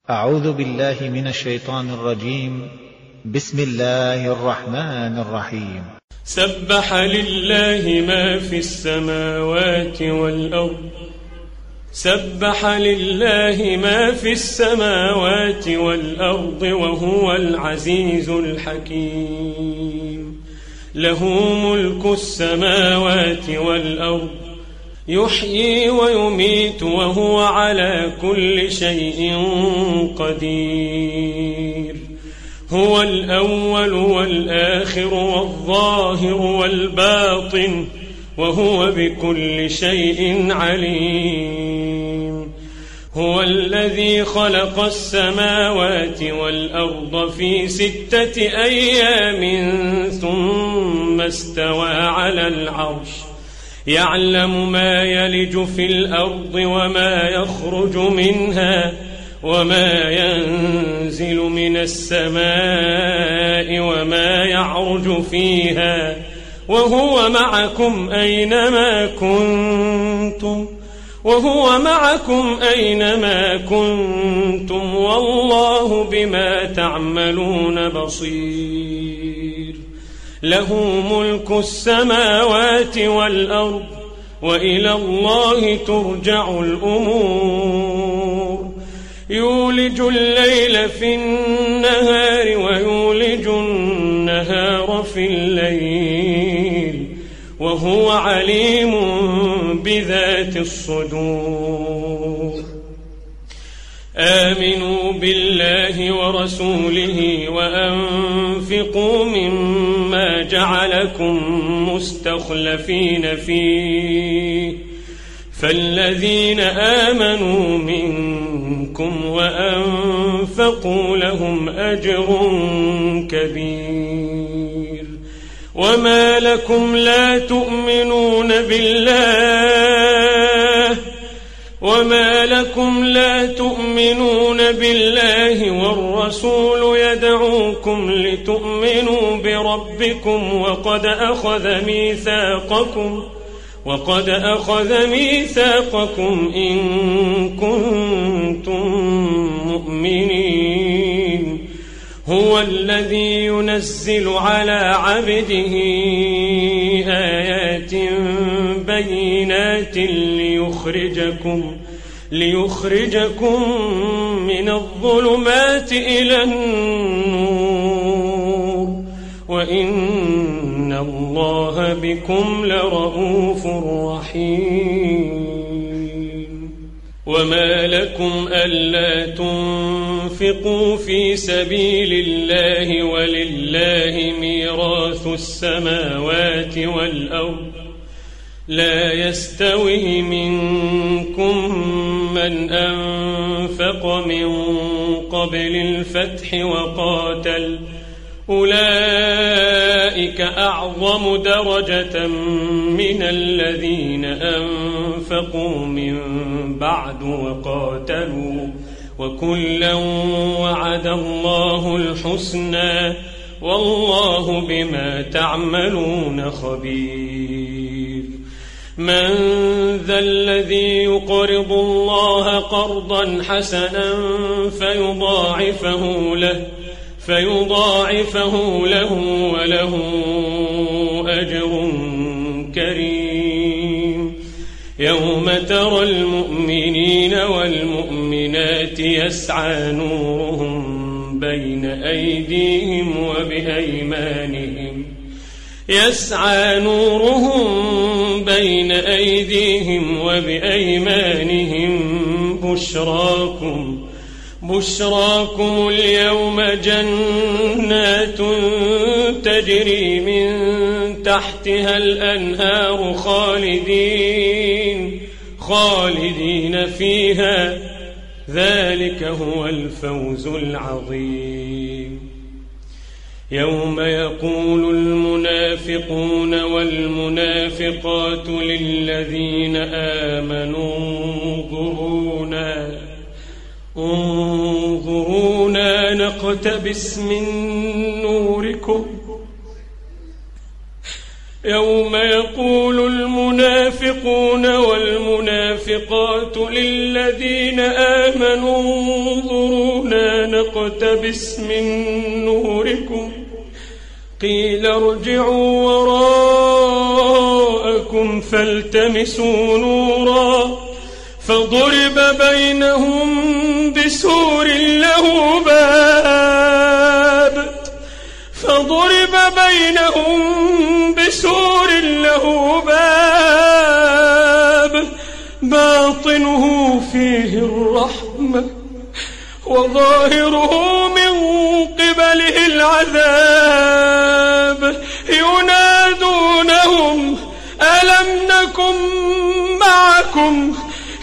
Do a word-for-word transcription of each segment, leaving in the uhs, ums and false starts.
أعوذ بالله من الشيطان الرجيم. بسم الله الرحمن الرحيم. سبح لله ما في السماوات والأرض سبح لله ما في السماوات والأرض وهو العزيز الحكيم. له ملك السماوات والأرض يحيي ويميت وهو على كل شيء قدير. هو الأول والآخر والظاهر والباطن وهو بكل شيء عليم. هو الذي خلق السماوات والأرض في ستة أيام ثم استوى على العرش يعلم ما يلج في الأرض وما يخرج منها وما ينزل من السماء وما يعرج فيها وهو معكم أينما كنتم وهو معكم أينما كنتم والله بما تعملون بصير. له ملك السماوات والأرض وإلى الله ترجع الأمور. يولج الليل في النهار ويولج النهار في الليل وهو عليم بذات الصدور. آمنوا بالله ورسوله وأنفقوا مما جعلكم مستخلفين فيه فالذين آمنوا منكم وأنفقوا لهم أجر كبير. وما لكم لا تؤمنون بالله وما لكم لا تؤمنون بالله والرسول يدعوكم لتؤمنوا بربكم وقد أخذ ميثاقكم وقد أخذ ميثاقكم إن كنتم مؤمنين. هو الذي ينزل على عبده آيات بينات ليخرجكم ليخرجكم من الظلمات إلى النور وإن الله بكم لرؤوف رحيم. وما لكم ألا تنفقوا في سبيل الله ولله ميراث السماوات والأرض لا يستوي منكم من أنفق من قبل الفتح وقاتل أولئك أعظم درجة من الذين أنفقوا من بعد وقاتلوا وكلا وعد الله الحسنى والله بما تعملون خبير. من ذا الذي يقرض الله قرضا حسنا فيضاعفه له فيضاعفه له وله أجر كريم. يوم ترى المؤمنين والمؤمنات يسعى نورهم بين أيديهم وبأيمانهم يسعى نورهم بين أيديهم وبأيمانهم بشراكم بشراكم اليوم جنات تجري من تحتها الأنهار خالدين خالدين فيها ذلك هو الفوز العظيم. يوم يقول المنافقون والمنافقات للذين آمنوا انظرونا انظرونا نقتبس من نوركم يوم يقول المنافقون والمنافقات للذين آمنوا انظرونا نقتبس من نوركم قيل ارجعوا وراءكم فالتمسوا نورا فضرب بينهم بسور له باب فضرب بينهم بسور له باب باطنه فيه الرحمة وظاهره من قبله العذاب ينادونهم ألم نكن معكم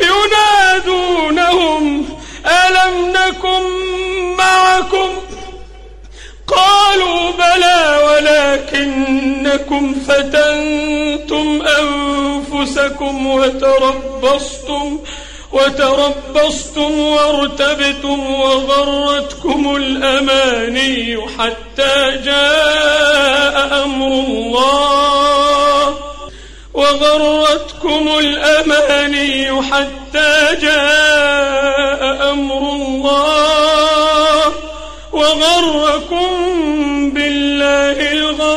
ينادونهم ألم نكن معكم قالوا بلى ولكنكم فتنتم أنفسكم وتربصتم وتربصتم وارتبتم وغرتكم الأماني حتى جاء أمر الله وغرتكم الأماني حتى جاء أمر الله وغركم بالله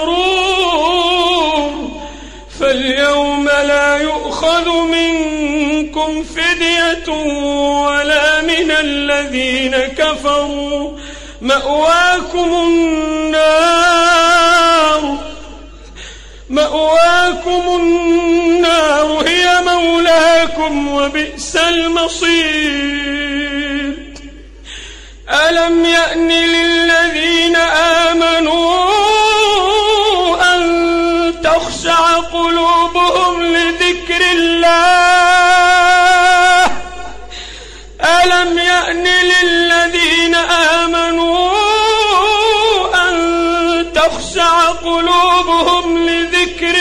الغرور فاليوم لا يؤخذ منكم فدية ولا من الذين كفروا مأواكم النار مأواكم النار هي مولاكم وبئس المصير ألم يأن للذين آمنوا أن تخشع قلوبهم لذكر الله ألم يأن للذين آمنوا أن تخشع قلوبهم لذكر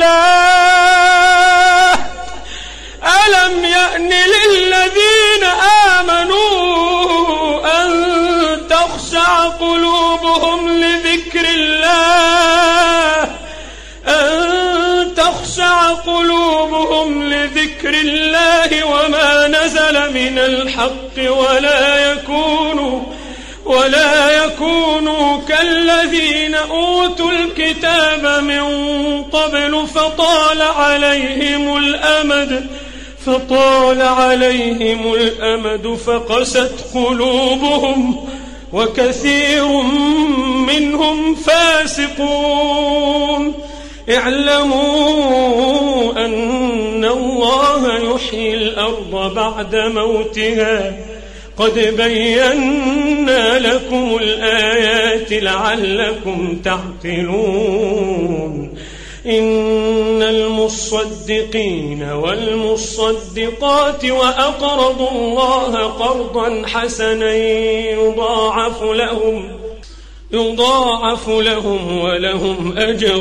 الله ألم يأن للذين آمنوا أن تخشع قلوبهم لذكر الله أن تخشع قلوبهم لذكر الله وما نزل من الحق ولا يكونوا ولا يكونوا كالذين أوتوا الكتاب من قبل فطال عليهم الأمد فطال عليهم الأمد فقست قلوبهم وكثير منهم فاسقون اعلموا أن الله يحيي الأرض بعد موتها قد بينا لكم الآيات لعلكم تعقلون إن المصدقين والمصدقات وأقرضوا الله قرضا حسنا يضاعف لهم يضاعف لهم ولهم أجر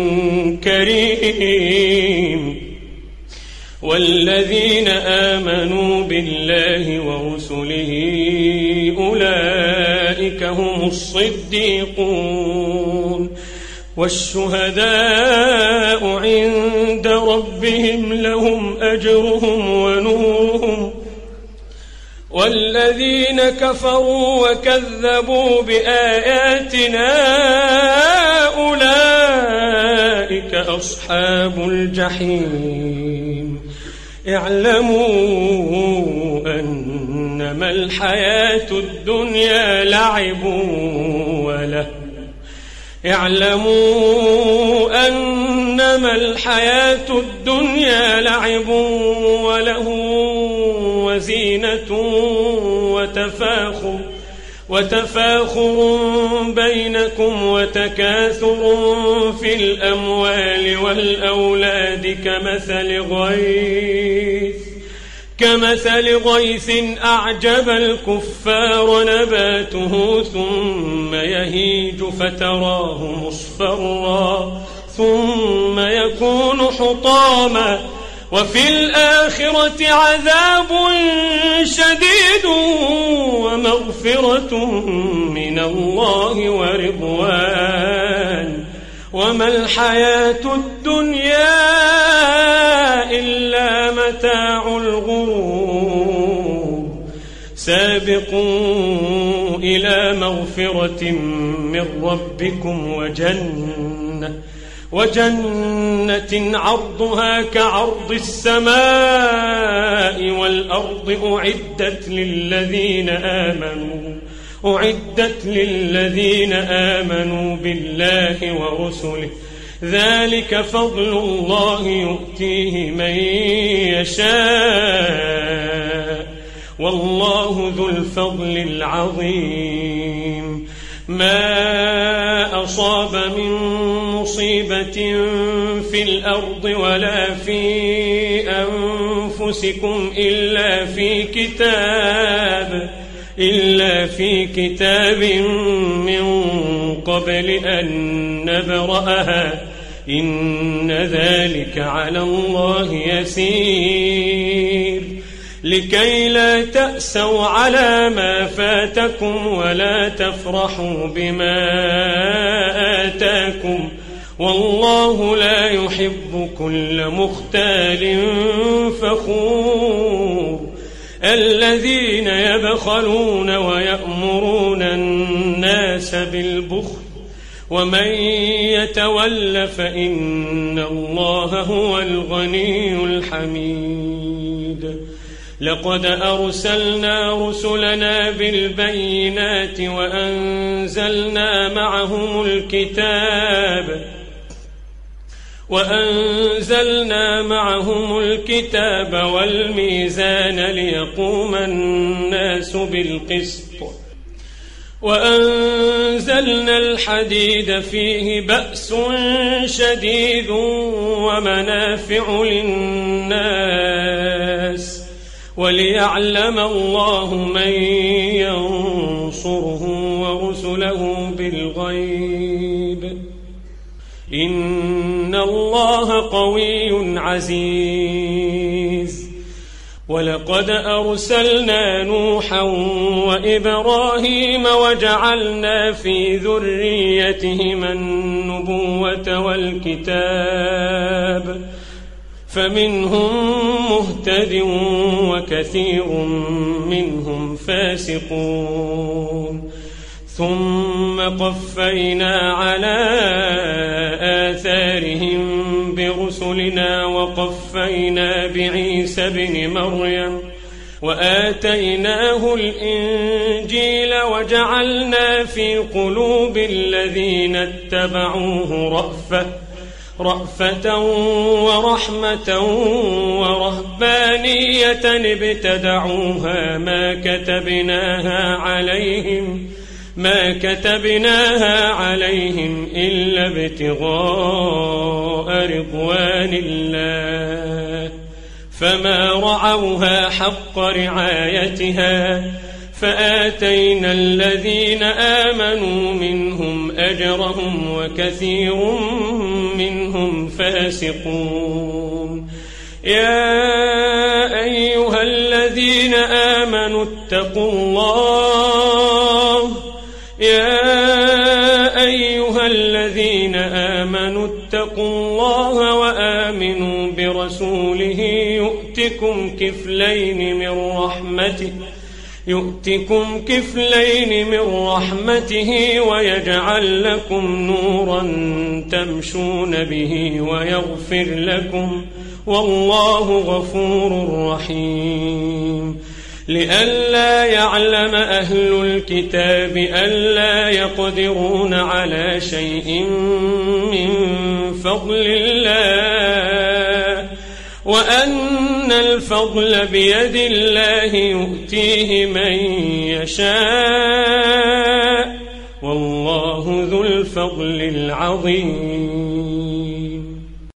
كريم والذين آمنوا بالله ورسله أولئك هم الصديقون والشهداء عند ربهم لهم أجرهم ونورهم والذين كفروا وكذبوا بآياتنا أولئك أصحاب الجحيم اعلموا أنما الحياة الدنيا لعب وله اعلموا أنما الحياة الدنيا لعب وله وزينة وتفاخر وتفاخر بينكم وتكاثر في الأموال والأولاد كمثل غيث كمثل غيث أعجب الكفار نباته ثم يهيج فتراه مصفرا ثم يكون حطاما وفي الآخرة عذاب شديد ومغفرة من الله ورضوان وما الحياة الدنيا إلا متاع الغرور سابقون إلى مغفرة من ربكم وجنة وجنة عرضها كعرض السماء والأرض أعدت للذين آمنوا أعدت للذين آمنوا بالله ورسله ذلك فضل الله يؤتيه من يشاء والله ذو الفضل العظيم. ما أصاب من مصيبة في الأرض ولا في أنفسكم إلا في كتاب إلا في كتاب من قبل أن نبرأها إن ذلك على الله يسير لكي لا تأسوا على ما فاتكم ولا تفرحوا بما آتاكم والله لا يحب كل مختال فخور. الذين يبخلون ويأمرون الناس بالبخل ومن يتول فإن الله هو الغني الحميد. لقد أرسلنا رسلنا بالبينات وأنزلنا معهم الكتاب وأنزلنا معهم الكتاب والميزان ليقوم الناس بالقسط وأنزلنا الحديد فيه بأس شديد ومنافع للناس وليعلم الله من ينصره ورسله بالغيب إن الله قوي عزيز. ولقد أرسلنا نوحا وإبراهيم وجعلنا في ذريتهما النبوة والكتاب فمنهم مهتد وكثير منهم فاسقون. ثم قفينا على آثارهم برسلنا وقفينا بعيسى ابن مريم وآتيناه الإنجيل وجعلنا في قلوب الذين اتبعوه رأفة رأفة ورحمة ورهبانية ابتدعوها ما كتبناها عليهم ما كتبناها عليهم إلا ابتغاء رضوان الله فما رعوها حق رعايتها فآتينا الذين آمنوا منهم أجرهم وكثير منهم فاسقون. يا أيها الذين آمنوا اتقوا الله يا أيها الذين آمنوا اتقوا الله وآمنوا برسوله يؤتكم كفلين من رحمته يؤتكم كفلين من رحمته ويجعل لكم نورا تمشون به ويغفر لكم والله غفور رحيم. لئلا يعلم أهل الكتاب ألا يقدرون على شيء من فضل الله وأن الفضل بيد الله يؤتيه من يشاء والله ذو الفضل العظيم.